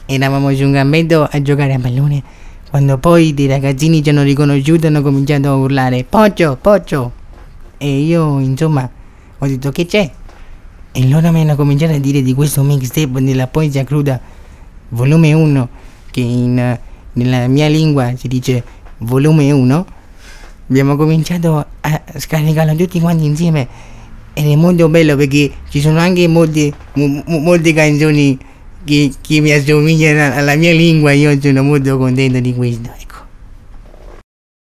Eravamo su un campetto a giocare a pallone, quando poi dei ragazzini ci hanno riconosciuto e hanno cominciato a urlare Poggio, Poggio. E io insomma ho detto che c'è? E loro mi hanno cominciato a dire di questo mixtape della poesia cruda volume 1, che nella mia lingua si dice volume 1. Abbiamo cominciato a scaricarlo tutti quanti insieme ed è molto bello perché ci sono anche molte canzoni che mi assomigliano alla mia lingua. Io sono molto contento di questo.